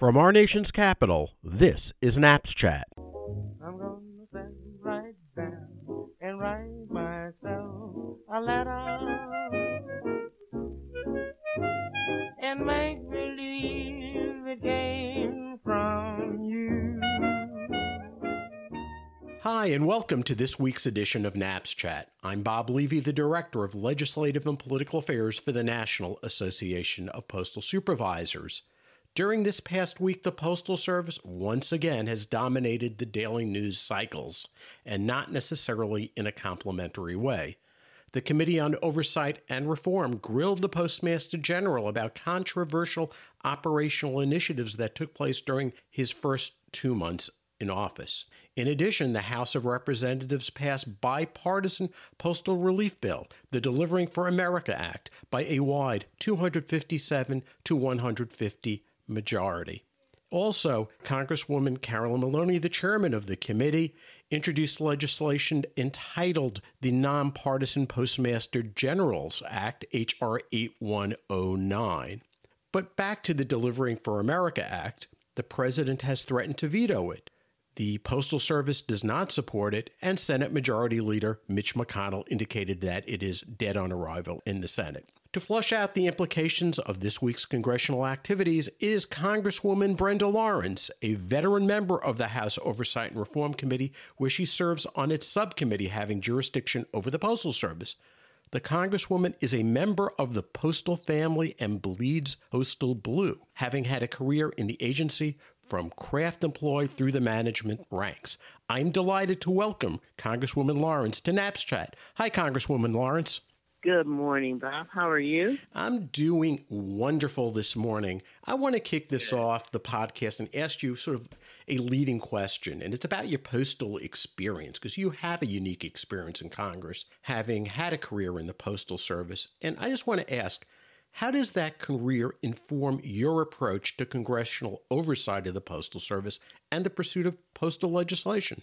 From our nation's capital, this is Naps Chat. I'm gonna sit right down and write myself a letter and make believe it came from you. Hi, and welcome to this week's edition of Naps Chat. I'm Bob Levy, the Director of Legislative and Political Affairs for the National Association of Postal Supervisors. During this past week, the Postal Service once again has dominated the daily news cycles, and not necessarily in a complimentary way. The Committee on Oversight and Reform grilled the Postmaster General about controversial operational initiatives that took place during his first 2 months in office. In addition, the House of Representatives passed bipartisan postal relief bill, the Delivering for America Act, by a wide 257 to 150 majority. Also, Congresswoman Carolyn Maloney, the chairman of the committee, introduced legislation entitled the Nonpartisan Postmaster Generals Act, H.R. 8109. But back to the Delivering for America Act, the president has threatened to veto it. The Postal Service does not support it, and Senate Majority Leader Mitch McConnell indicated that it is dead on arrival in the Senate. To flush out the implications of this week's congressional activities is Congresswoman Brenda Lawrence, a veteran member of the House Oversight and Reform Committee, where she serves on its subcommittee having jurisdiction over the Postal Service. The Congresswoman is a member of the postal family and bleeds postal blue, having had a career in the agency from craft employee through the management ranks. I'm delighted to welcome Congresswoman Lawrence to Naps Chat. Hi, Congresswoman Lawrence. Good morning, Bob. How are you? I'm doing wonderful this morning. I want to kick this off, the podcast, and ask you sort of a leading question, and it's about your postal experience, because you have a unique experience in Congress, having had a career in the Postal Service. And I just want to ask, how does that career inform your approach to congressional oversight of the Postal Service and the pursuit of postal legislation?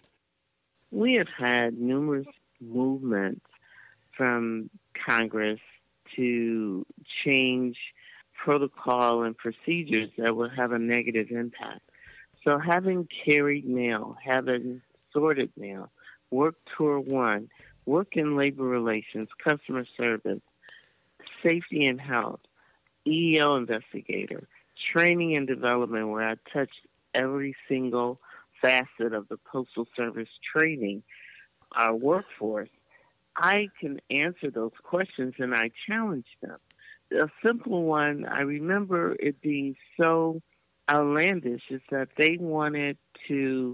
We have had numerous movements from Congress to change protocol and procedures that will have a negative impact. So having carried mail, having sorted mail, work tour one, work in labor relations, customer service, safety and health, EEO investigator, training and development, where I touched every single facet of the Postal Service training, our workforce, I can answer those questions, and I challenge them. A simple one, I remember it being so outlandish, is that they wanted to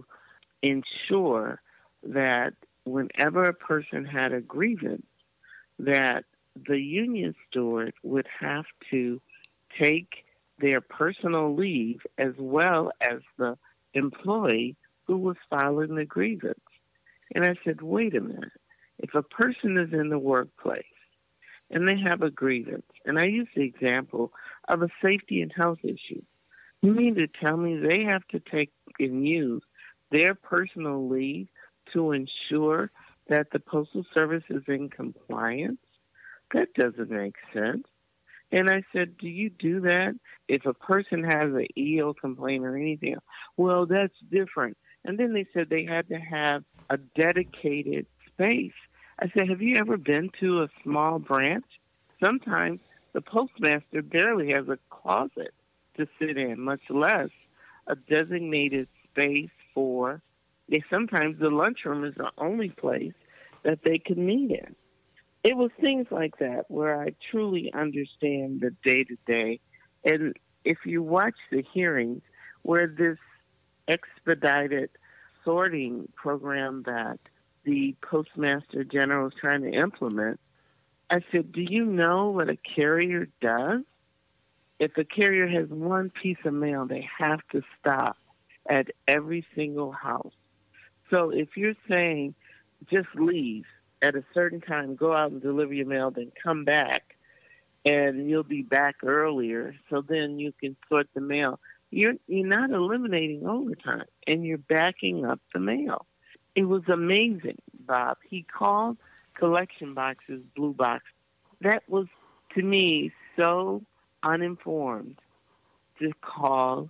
ensure that whenever a person had a grievance, that the union steward would have to take their personal leave as well as the employee who was filing the grievance. And I said, wait a minute. If a person is in the workplace and they have a grievance, and I use the example of a safety and health issue, you mean to tell me they have to take and use their personal leave to ensure that the Postal Service is in compliance? That doesn't make sense. And I said, do you do that if a person has an EO complaint or anything else? Well, that's different. And then they said they had to have a dedicated space. I said, have you ever been to a small branch? Sometimes the postmaster barely has a closet to sit in, much less a designated space for, sometimes the lunchroom is the only place that they can meet in. It was things like that where I truly understand the day-to-day. And if you watch the hearings where this expedited sorting program that the Postmaster General is trying to implement, I said, do you know what a carrier does? If a carrier has one piece of mail, they have to stop at every single house. So if you're saying just leave at a certain time, go out and deliver your mail, then come back, and you'll be back earlier, so then you can sort the mail, you're not eliminating overtime, and you're backing up the mail. It was amazing, Bob. He called collection boxes blue box. That was, to me, so uninformed to call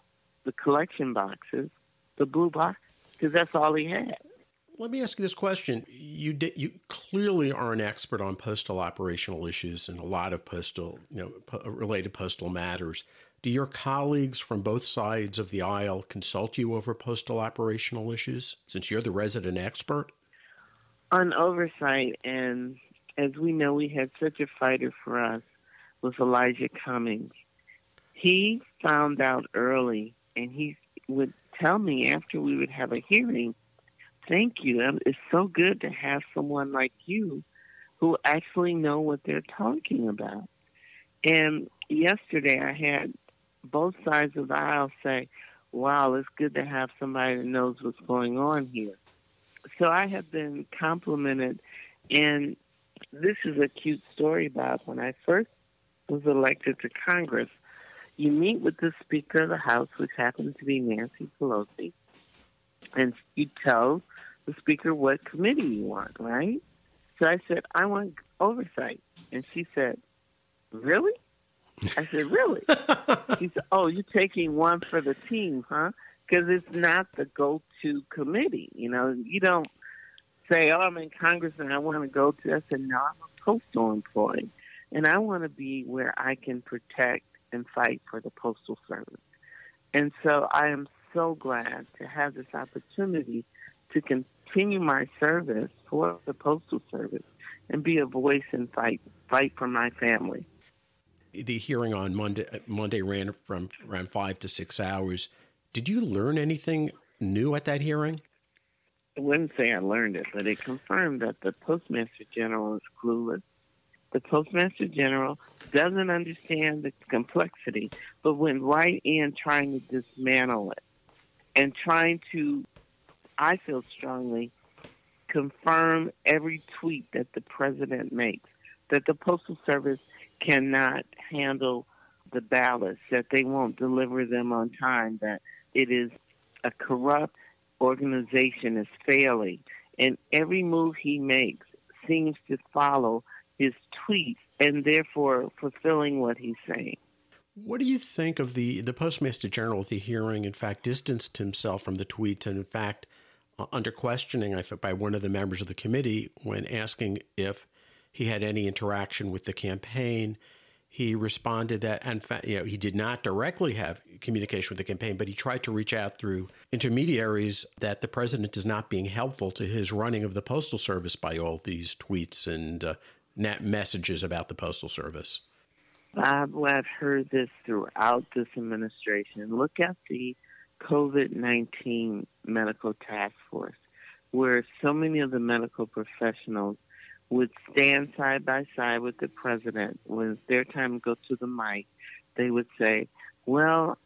the collection boxes, the blue box, because that's all he had. Let me ask you this question. You clearly are an expert on postal operational issues and a lot of postal, related postal matters. Do your colleagues from both sides of the aisle consult you over postal operational issues, since you're the resident expert? On oversight, and as we know, we had such a fighter for us with Elijah Cummings. He found out early, and he would tell me after we would have a hearing, "Thank you. It's so good to have someone like you who actually know what they're talking about." And yesterday I had both sides of the aisle say, "Wow, it's good to have somebody that knows what's going on here." So I have been complimented, and this is a cute story, Bob. When I first was elected to Congress, you meet with the Speaker of the House, which happened to be Nancy Pelosi, and you tell the Speaker what committee you want, right? So I said, "I want oversight." And she said, "Really?" I said, "Really?" She said, "Oh, you're taking one for the team, huh? Because it's not the go-to committee. You don't say, 'Oh, I'm in Congress and I want to go to." I said, "No, I'm a postal employee, and I want to be where I can protect and fight for the Postal Service." And so I am so glad to have this opportunity to continue my service for the Postal Service and be a voice and fight for my family. The hearing on Monday ran from around 5 to 6 hours. Did you learn anything new at that hearing? I wouldn't say I learned it, but it confirmed that the Postmaster General is clueless. The Postmaster General doesn't understand the complexity, but went right in trying to dismantle it and trying to, I feel strongly, confirm every tweet that the president makes, that the Postal Service cannot handle the ballots, that they won't deliver them on time, that it is a corrupt organization, is failing. And every move he makes seems to follow his tweets and therefore fulfilling what he's saying. What do you think of the Postmaster General at the hearing, in fact, distanced himself from the tweets and, in fact, under questioning by one of the members of the committee when asking if he had any interaction with the campaign, he responded that, in fact, he did not directly have communication with the campaign, but he tried to reach out through intermediaries, that the president is not being helpful to his running of the Postal Service by all these tweets and messages about the Postal Service. Bob, I've heard this throughout this administration. Look at the COVID-19 medical task force, where so many of the medical professionals would stand side by side with the president. When it's their time to go to the mic, they would say, "Well,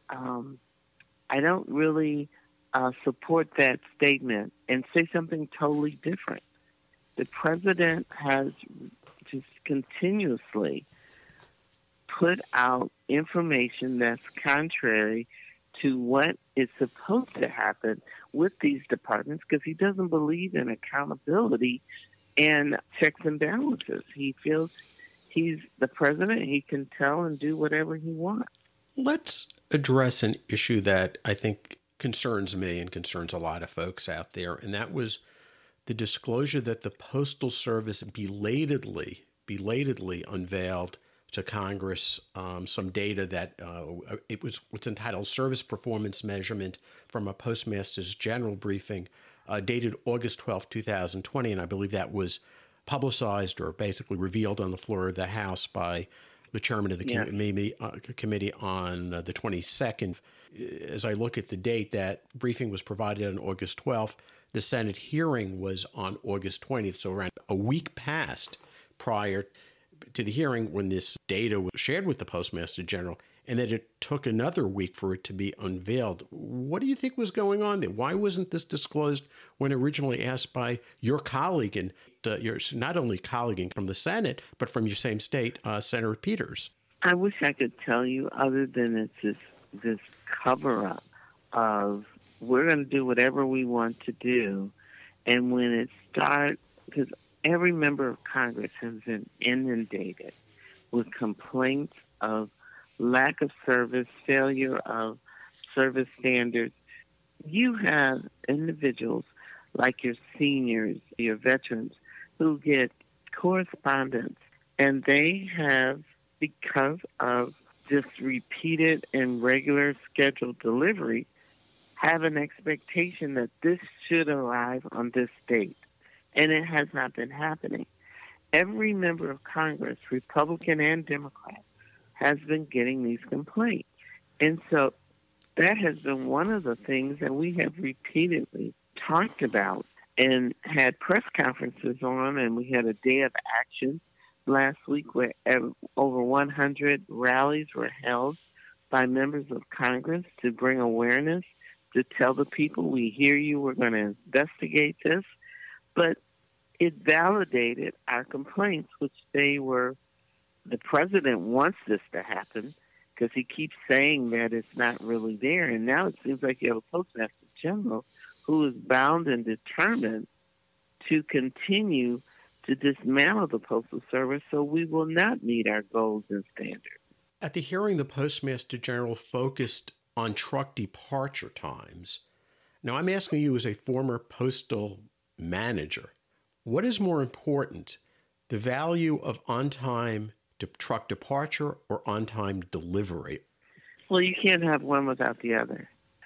I don't really support that statement," and say something totally different. The president has just continuously put out information that's contrary to what is supposed to happen with these departments, because he doesn't believe in accountability and checks and balances. He feels he's the president. He can tell and do whatever he wants. Let's address an issue that I think concerns me and concerns a lot of folks out there, and that was the disclosure that the Postal Service belatedly unveiled to Congress some data that it was what's entitled Service Performance Measurement from a Postmaster's General briefing dated August 12, 2020, and I believe that was publicized or basically revealed on the floor of the House by the chairman of the committee on the 22nd. As I look at the date, that briefing was provided on August 12th. The Senate hearing was on August 20th, so around a week passed prior to the hearing when this data was shared with the Postmaster General, and that it took another week for it to be unveiled. What do you think was going on there? Why wasn't this disclosed when originally asked by your colleague, and your not only colleague from the Senate, but from your same state, Senator Peters? I wish I could tell you, other than it's this cover-up of we're going to do whatever we want to do, and when it starts, because every member of Congress has been inundated with complaints of lack of service, failure of service standards. You have individuals like your seniors, your veterans, who get correspondence, and they have, because of this repeated and regular scheduled delivery, have an expectation that this should arrive on this date, and it has not been happening. Every member of Congress, Republican and Democrat, has been getting these complaints. And so that has been one of the things that we have repeatedly talked about and had press conferences on, and we had a day of action last week where over 100 rallies were held by members of Congress to bring awareness, to tell the people, we hear you, we're going to investigate this. But it validated our complaints, which the president wants this to happen because he keeps saying that it's not really there. And now it seems like you have a postmaster general who is bound and determined to continue to dismantle the Postal Service so we will not meet our goals and standards. At the hearing, the Postmaster General focused on truck departure times. Now, I'm asking you as a former postal manager, what is more important, the value of on-time truck departure or on-time delivery? Well, you can't have one without the other.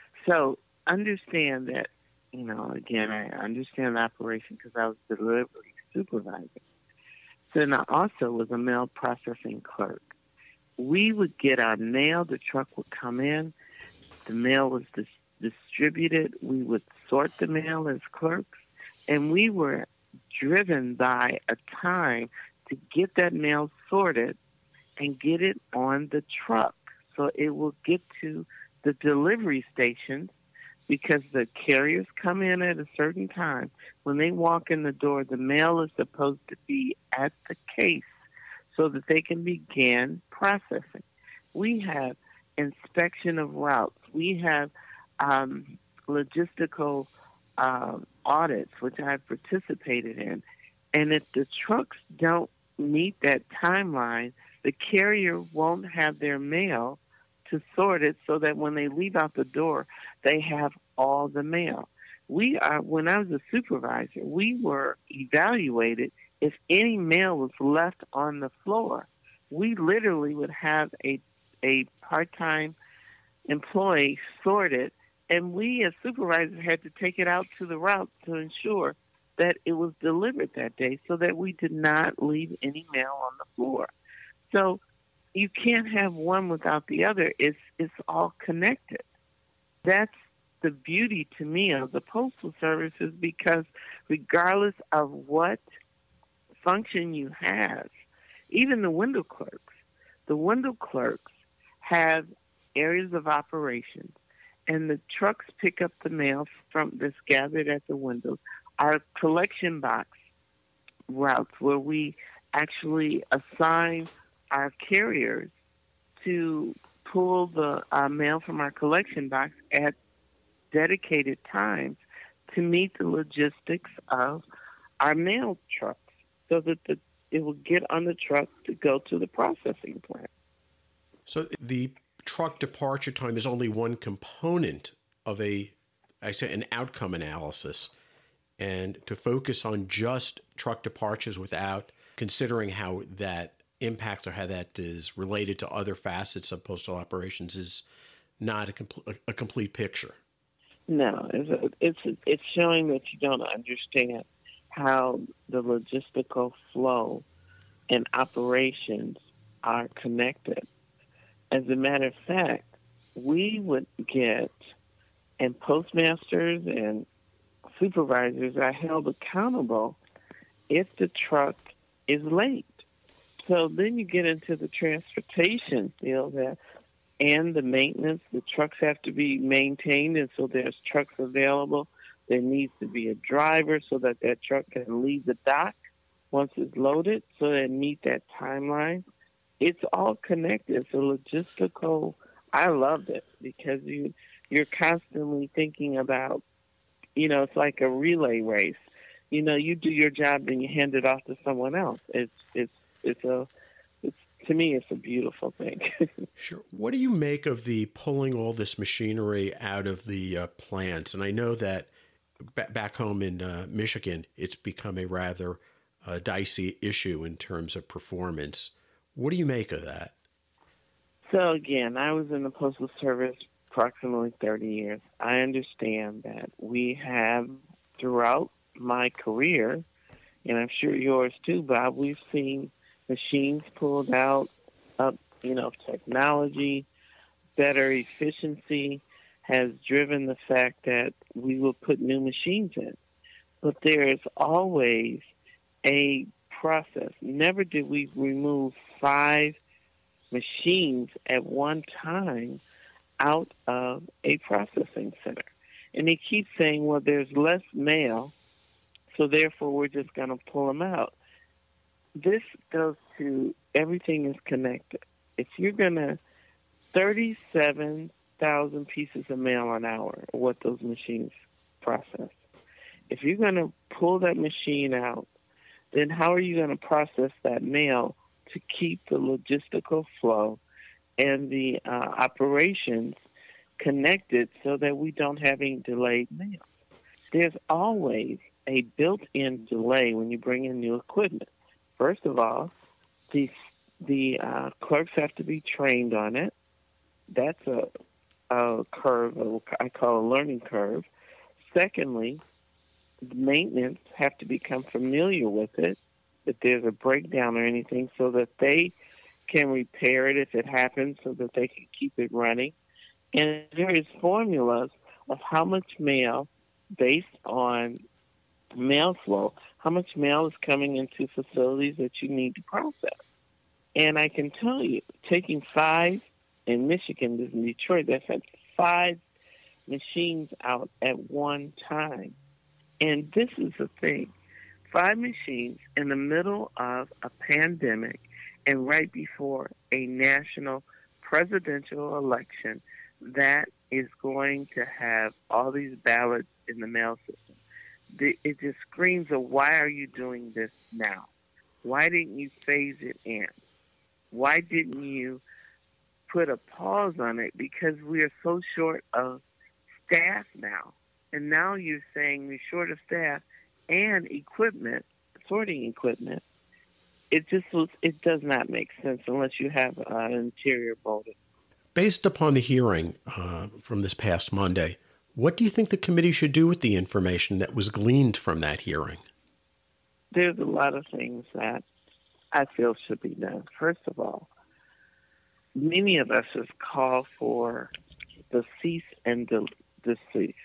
So understand that, again, I understand the operation because I was the delivery supervisor. Then I also was a mail processing clerk. We would get our mail, the truck would come in, the mail was distributed, we would sort the mail as clerks, and we were driven by a time to get that mail sorted and get it on the truck so it will get to the delivery stations, because the carriers come in at a certain time. When they walk in the door, the mail is supposed to be at the case so that they can begin processing. We have inspection of routes. We have logistical audits, which I've participated in. And if the trucks don't meet that timeline, the carrier won't have their mail to sort it so that when they leave out the door, they have all the mail. When I was a supervisor, we were evaluated if any mail was left on the floor. We literally would have a part-time employee sort it, and we as supervisors had to take it out to the route to ensure that it was delivered that day so that we did not leave any mail on the floor. So you can't have one without the other. It's all connected. That's the beauty to me of the Postal Service, is because regardless of what function you have, even the window clerks have areas of operations, and the trucks pick up the mail that's gathered at the windows. Our collection box routes, where we actually assign our carriers to pull the mail from our collection box at dedicated times to meet the logistics of our mail trucks so that it will get on the truck to go to the processing plant. So the truck departure time is only one component of an outcome analysis, and to focus on just truck departures without considering how that impacts or how that is related to other facets of postal operations is not a complete picture. No, it's showing that you don't understand how the logistical flow and operations are connected. As a matter of fact, we would get, and postmasters and supervisors are held accountable if the truck is late. So then you get into the transportation field and the maintenance. The trucks have to be maintained, and so there's trucks available. There needs to be a driver so that truck can leave the dock once it's loaded so that it meet that timeline. It's all connected. It's a logistical. I loved it because you're constantly thinking about, it's like a relay race. You do your job and you hand it off to someone else. It's to me, it's a beautiful thing. Sure. What do you make of the pulling all this machinery out of the plants? And I know that back home in Michigan, it's become a rather dicey issue in terms of performance. What do you make of that? So again, I was in the Postal Service approximately 30 years. I understand that we have, throughout my career, and I'm sure yours too, Bob, we've seen machines pulled out, technology, better efficiency has driven the fact that we will put new machines in. But there is always a process. Never did we remove 5 machines at one time out of a processing center. And they keep saying, well, there's less mail, so therefore we're just going to pull them out. This goes to everything is connected. If you're going to 37,000 pieces of mail an hour, what those machines process. If you're going to pull that machine out, then how are you going to process that mail to keep the logistical flow and the operations connected so that we don't have any delayed mail? There's always a built-in delay when you bring in new equipment. First of all, the clerks have to be trained on it. That's a curve, I call a learning curve. Secondly, maintenance have to become familiar with it, if there's a breakdown or anything, so that they can repair it if it happens, so that they can keep it running. And there is formulas of how much mail, based on mail flow, how much mail is coming into facilities that you need to process. And I can tell you, taking 5 in Michigan, this in Detroit, they've had 5 machines out at one time. And this is the thing, 5 machines in the middle of a pandemic and right before a national presidential election that is going to have all these ballots in the mail system. It just screams of, why are you doing this now? Why didn't you phase it in? Why didn't you put a pause on it? Because we are so short of staff now. And now you're saying we're short of staff and equipment, sorting equipment. It does not make sense unless you have an interior motive. Based upon the hearing from this past Monday, what do you think the committee should do with the information that was gleaned from that hearing? There's a lot of things that I feel should be done. First of all, many of us have called for the cease and desist.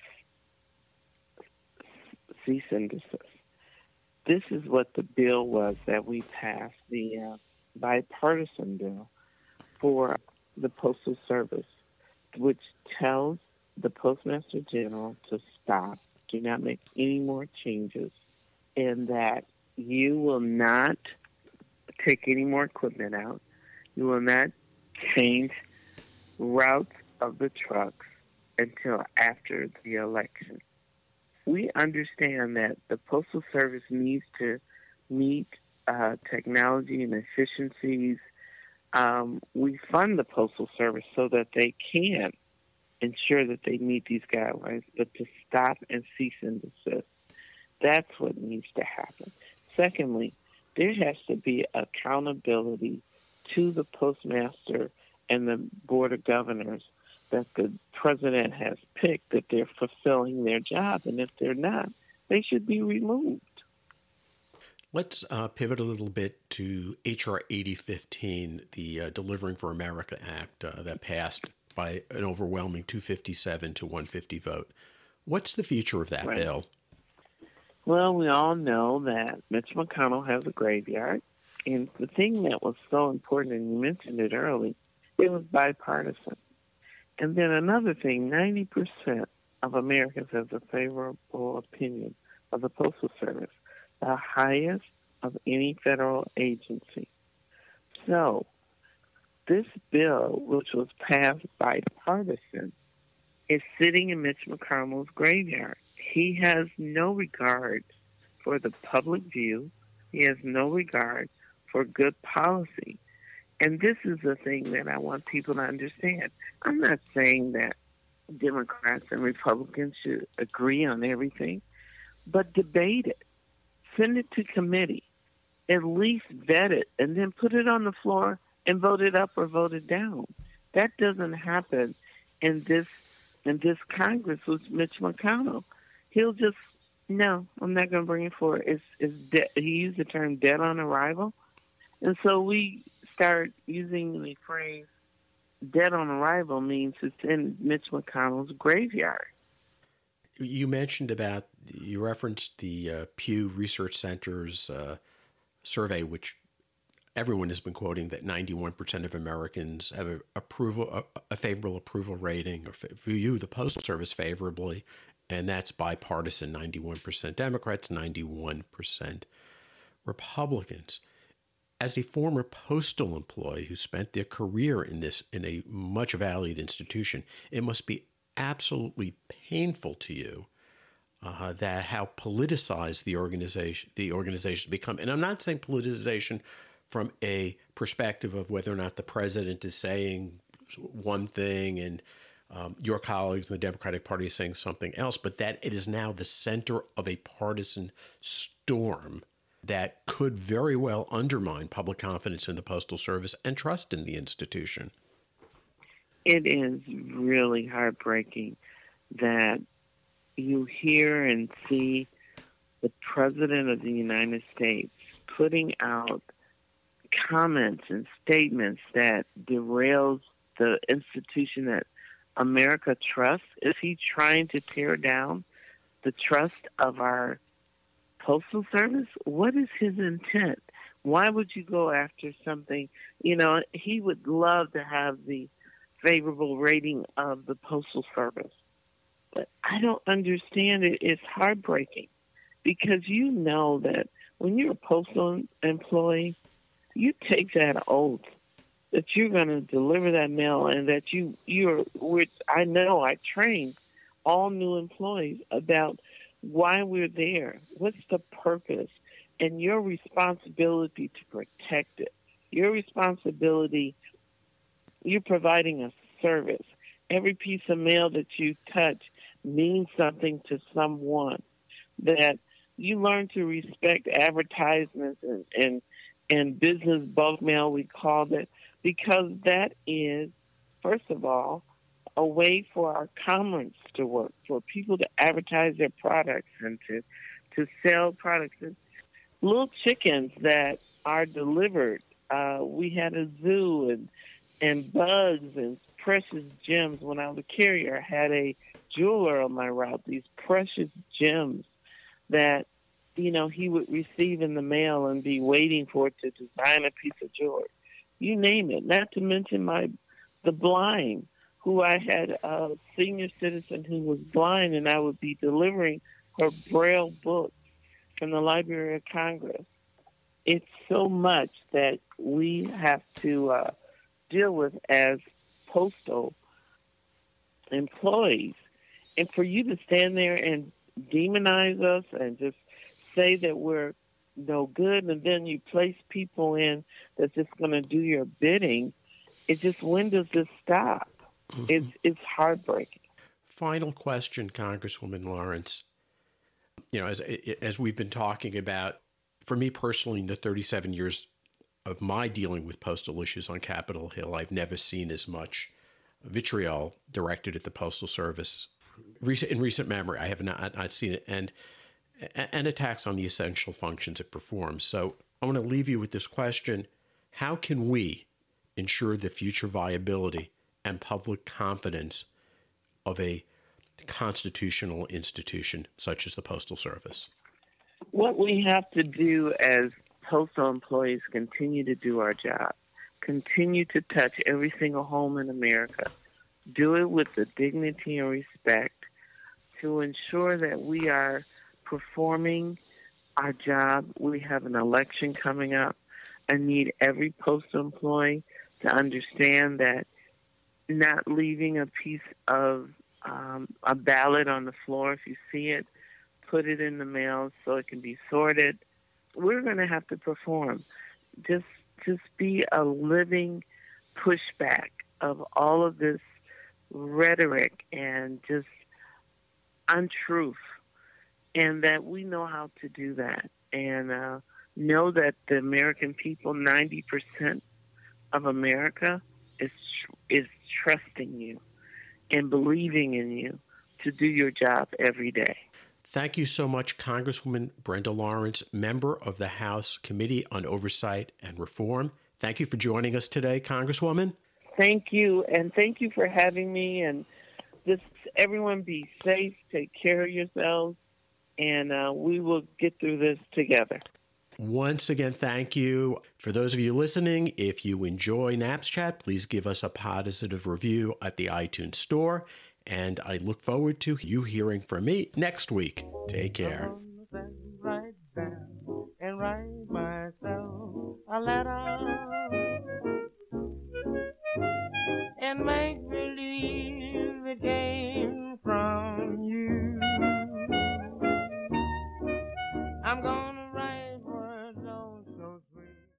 Cease and desist. This is what the bill was that we passed, the bipartisan bill for the Postal Service, which tells the Postmaster General to stop, do not make any more changes, and that you will not take any more equipment out. You will not change routes of the trucks until after the election. We understand that the Postal Service needs to meet technology and efficiencies. We fund the Postal Service so that they can ensure that they meet these guidelines, but to stop and cease and desist, that's what needs to happen. Secondly, there has to be accountability to the postmaster and the Board of Governors that the president has picked, that they're fulfilling their job, and if they're not, they should be removed. Let's pivot a little bit to H.R. 8015, the Delivering for America Act that passed by an overwhelming 257 to 150 vote. What's the future of that bill? Well, we all know that Mitch McConnell has a graveyard, and the thing that was so important, and you mentioned it early, it was bipartisan. And then another thing, 90% of Americans have a favorable opinion of the Postal Service, the highest of any federal agency. So this bill, which was passed bipartisan, is sitting in Mitch McConnell's graveyard. He has no regard for the public view. He has no regard for good policy. And this is the thing that I want people to understand. I'm not saying that Democrats and Republicans should agree on everything, but debate it. Send it to committee. At least vet it, and then put it on the floor and vote it up or vote it down. That doesn't happen in this Congress with Mitch McConnell. He'll just, no, I'm not going to bring it forward. He used the term dead on arrival. And so we start using the phrase dead on arrival means it's in Mitch McConnell's graveyard. You referenced the Pew Research Center's survey, which everyone has been quoting, that 91% of Americans have a favorable approval rating, or view the Postal Service favorably, and that's bipartisan, 91% Democrats, 91% Republicans. As a former postal employee who spent their career in a much valued institution, it must be absolutely painful to you that how politicized the organization become. And I'm not saying politicization from a perspective of whether or not the president is saying one thing and your colleagues in the Democratic Party is saying something else, but that it is now the center of a partisan storm that could very well undermine public confidence in the Postal Service and trust in the institution. It is really heartbreaking that you hear and see the President of the United States putting out comments and statements that derails the institution that America trusts. Is he trying to tear down the trust of our Postal Service? What is his intent? Why would you go after something? He would love to have the favorable rating of the Postal Service. But I don't understand it. It's heartbreaking because you know that when you're a postal employee, you take that oath that you're going to deliver that mail and that which I know I train all new employees about why we're there, what's the purpose, and your responsibility to protect it. Your responsibility, you're providing a service. Every piece of mail that you touch means something to someone, that you learn to respect advertisements and business bulk mail, we call it, because that is, first of all, a way for our commerce to work, for people to advertise their products and to sell products. And little chickens that are delivered. We had a zoo and bugs and precious gems. When I was a carrier, I had a jeweler on my route, these precious gems that, he would receive in the mail and be waiting for it to design a piece of jewelry. You name it. Not to mention the blind, who I had a senior citizen who was blind, and I would be delivering her Braille book from the Library of Congress. It's so much that we have to deal with as postal employees. And for you to stand there and demonize us and just say that we're no good, and then you place people in that's just going to do your bidding, when does this stop? Mm-hmm. It's heartbreaking. Final question, Congresswoman Lawrence. As we've been talking about, for me personally, in the 37 years of my dealing with postal issues on Capitol Hill, I've never seen as much vitriol directed at the Postal Service in recent memory. I have not seen it, and attacks on the essential functions it performs. So I want to leave you with this question. How can we ensure the future viability and public confidence of a constitutional institution such as the Postal Service? What we have to do as postal employees, continue to do our job, continue to touch every single home in America, do it with the dignity and respect to ensure that we are performing our job. We have an election coming up. I need every postal employee to understand that not leaving a piece of a ballot on the floor. If you see it, put it in the mail so it can be sorted. We're going to have to perform. Just just be a living pushback of all of this rhetoric and just untruth, and that we know how to do that, and know that the American people, 90% of America, is trusting you and believing in you to do your job every day. Thank you so much, Congresswoman Brenda Lawrence, member of the House Committee on Oversight and Reform. Thank you for joining us today, Congresswoman. Thank you, and thank you for having me. And just everyone be safe, take care of yourselves, and we will get through this together. Once again, thank you. For those of you listening, if you enjoy Naps Chat, please give us a positive review at the iTunes Store. And I look forward to you hearing from me next week. Take care. Right down and write myself a letter.